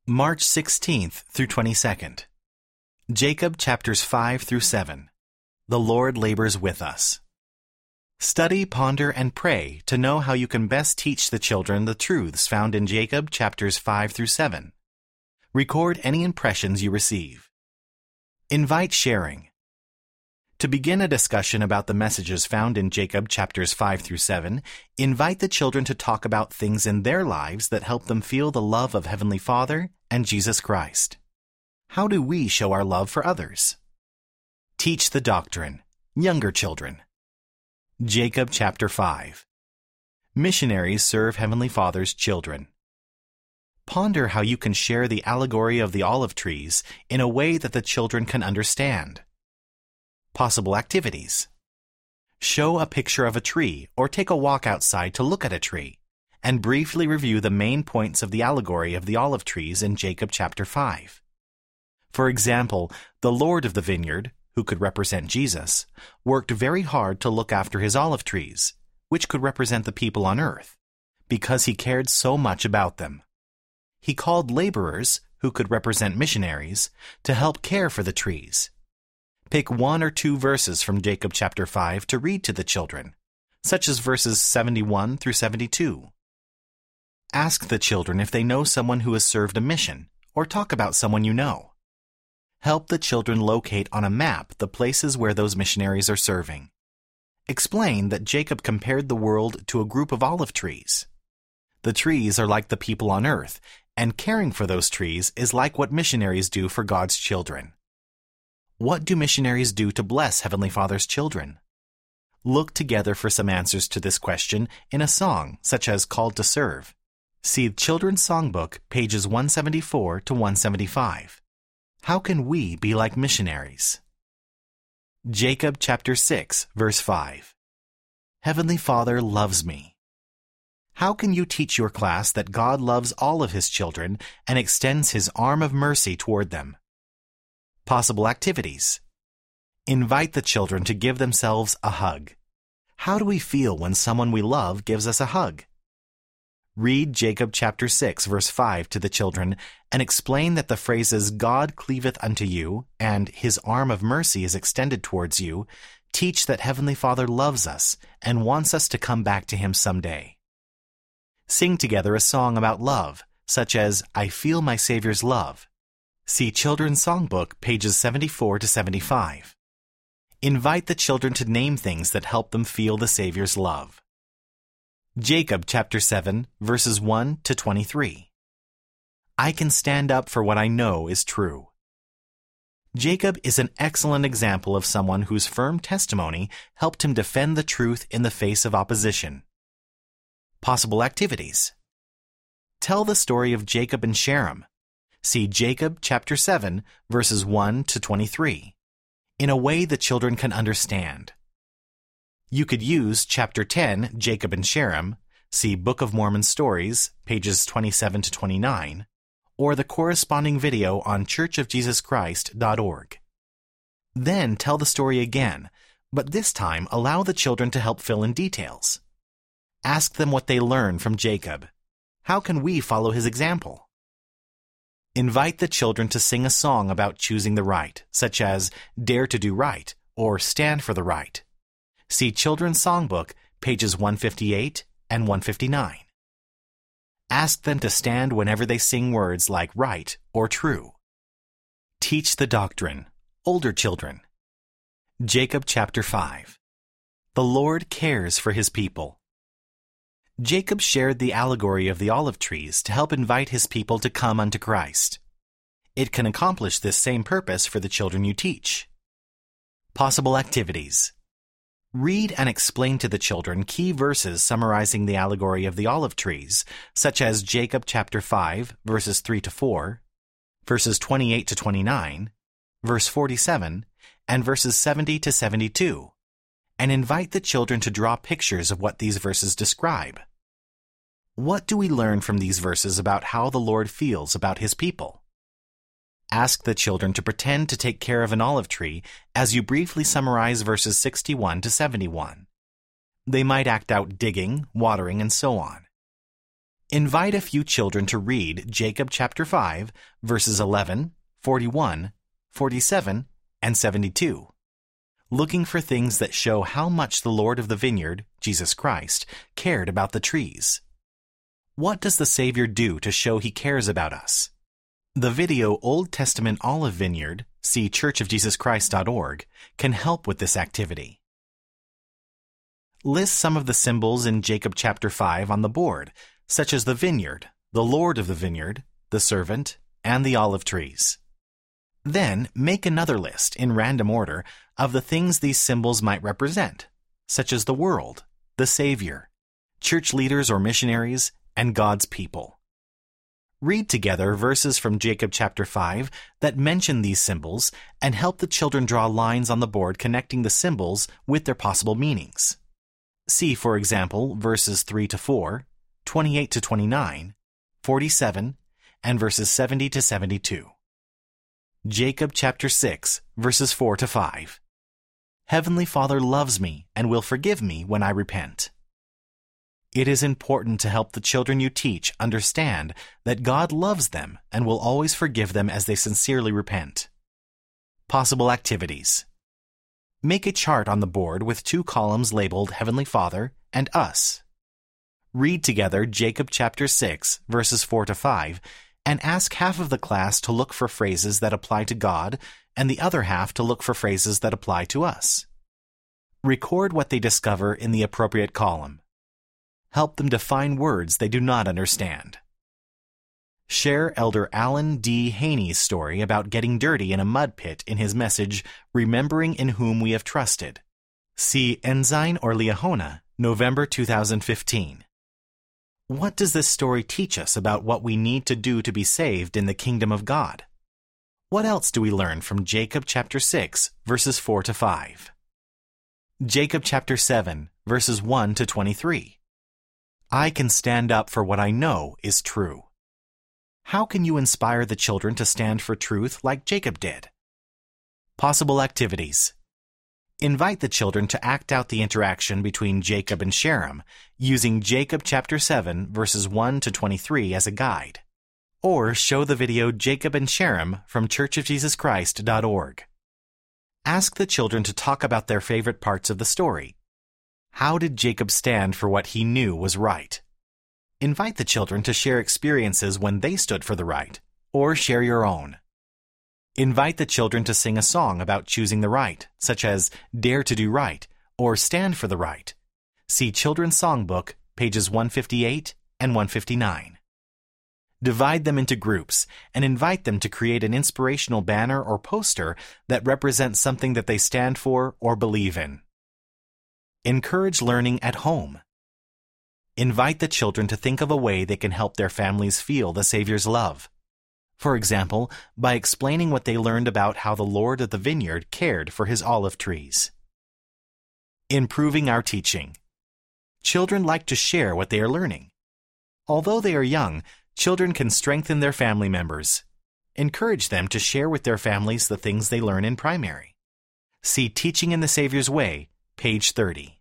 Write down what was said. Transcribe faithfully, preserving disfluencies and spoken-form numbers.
March sixteenth through twenty-second. Jacob chapters five through seven. The Lord labors with us. Study, ponder, and pray to know how you can best teach the children the truths found in Jacob chapters five through seven. Record any impressions you receive. Invite sharing. To begin a discussion about the messages found in Jacob chapters five through seven, invite the children to talk about things in their lives that help them feel the love of Heavenly Father and Jesus Christ. How do we show our love for others? Teach the doctrine. Younger children. Jacob chapter five. Missionaries serve Heavenly Father's children. Ponder how you can share the allegory of the olive trees in a way that the children can understand. Possible activities. Show a picture of a tree or take a walk outside to look at a tree, and briefly review the main points of the allegory of the olive trees in Jacob chapter five. For example, the Lord of the vineyard, who could represent Jesus, worked very hard to look after his olive trees, which could represent the people on earth, because he cared so much about them. He called laborers, who could represent missionaries, to help care for the trees. Pick one or two verses from Jacob chapter five to read to the children, such as verses seventy-one through seventy-two. Ask the children if they know someone who has served a mission, or talk about someone you know. Help the children locate on a map the places where those missionaries are serving. Explain that Jacob compared the world to a group of olive trees. The trees are like the people on earth, and caring for those trees is like what missionaries do for God's children. What do missionaries do to bless Heavenly Father's children? Look together for some answers to this question in a song, such as Called to Serve. See Children's Songbook, pages one seventy-four to one seventy-five. How can we be like missionaries? Jacob chapter six, verse five. Heavenly Father loves me. How can you teach your class that God loves all of His children and extends His arm of mercy toward them? Possible activities. Invite the children to give themselves a hug. How do we feel when someone we love gives us a hug? Read Jacob chapter six, verse five to the children and explain that the phrases God cleaveth unto you and His arm of mercy is extended towards you teach that Heavenly Father loves us and wants us to come back to Him someday. Sing together a song about love, such as I Feel My Savior's Love. See Children's Songbook, pages seventy-four to seventy-five. Invite the children to name things that help them feel the Savior's love. Jacob chapter seven, verses one to twenty-three. I can stand up for what I know is true. Jacob is an excellent example of someone whose firm testimony helped him defend the truth in the face of opposition. Possible activities. Tell the story of Jacob and Sherem. See Jacob chapter seven, verses one to twenty-three, in a way the children can understand. You could use chapter ten, Jacob and Sherem, see Book of Mormon Stories, pages twenty-seven to twenty-nine, or the corresponding video on church of jesus christ dot org. Then tell the story again, but this time allow the children to help fill in details. Ask them what they learned from Jacob. How can we follow his example? Invite the children to sing a song about choosing the right, such as Dare to Do Right or Stand for the Right. See Children's Songbook, pages one fifty-eight and one fifty-nine. Ask them to stand whenever they sing words like right or true. Teach the doctrine. Older children. Jacob chapter five. The Lord cares for His people. Jacob shared the allegory of the olive trees to help invite his people to come unto Christ. It can accomplish this same purpose for the children you teach. Possible activities. Read and explain to the children key verses summarizing the allegory of the olive trees, such as Jacob chapter five, verses three to four, verses twenty-eight to twenty-nine, verse forty-seven, and verses seventy to seventy-two, and invite the children to draw pictures of what these verses describe. What do we learn from these verses about how the Lord feels about His people? Ask the children to pretend to take care of an olive tree as you briefly summarize verses sixty-one to seventy-one. They might act out digging, watering, and so on. Invite a few children to read Jacob chapter five, verses eleven, forty-one, forty-seven, and seventy-two, looking for things that show how much the Lord of the vineyard, Jesus Christ, cared about the trees. What does the Savior do to show he cares about us? The video Old Testament Olive Vineyard, see church of jesus christ dot org, can help with this activity. List some of the symbols in Jacob chapter five on the board, such as the vineyard, the Lord of the vineyard, the servant, and the olive trees. Then make another list in random order of the things these symbols might represent, such as the world, the Savior, church leaders or missionaries, and God's people. Read together verses from Jacob chapter five that mention these symbols and help the children draw lines on the board connecting the symbols with their possible meanings. See, for example, verses three to four, twenty-eight to twenty-nine, forty-seven, and verses seventy to seventy-two. Jacob chapter six, verses four to five. Heavenly Father loves me and will forgive me when I repent. It is important to help the children you teach understand that God loves them and will always forgive them as they sincerely repent. Possible activities. Make a chart on the board with two columns labeled Heavenly Father and Us. Read together Jacob chapter six, verses four to five, and ask half of the class to look for phrases that apply to God and the other half to look for phrases that apply to us. Record what they discover in the appropriate column. Help them define words they do not understand. Share Elder Alan D. Haney's story about getting dirty in a mud pit in his message, Remembering in Whom We Have Trusted. See Ensign or Liahona, November two thousand fifteen. What does this story teach us about what we need to do to be saved in the kingdom of God? What else do we learn from Jacob chapter six, verses four to five? Jacob chapter seven, verses one to twenty-three. I can stand up for what I know is true. How can you inspire the children to stand for truth like Jacob did? Possible activities. Invite the children to act out the interaction between Jacob and Sherem, using Jacob chapter seven, verses one to twenty-three as a guide. Or show the video Jacob and Sherem from church of jesus christ dot org. Ask the children to talk about their favorite parts of the story. How did Jacob stand for what he knew was right? Invite the children to share experiences when they stood for the right, or share your own. Invite the children to sing a song about choosing the right, such as Dare to Do Right or Stand for the Right. See Children's Songbook, pages one fifty-eight and one fifty-nine. Divide them into groups and invite them to create an inspirational banner or poster that represents something that they stand for or believe in. Encourage learning at home. Invite the children to think of a way they can help their families feel the Savior's love. For example, by explaining what they learned about how the Lord of the vineyard cared for his olive trees. Improving our teaching. Children like to share what they are learning. Although they are young, children can strengthen their family members. Encourage them to share with their families the things they learn in primary. See Teaching in the Savior's Way, page thirty.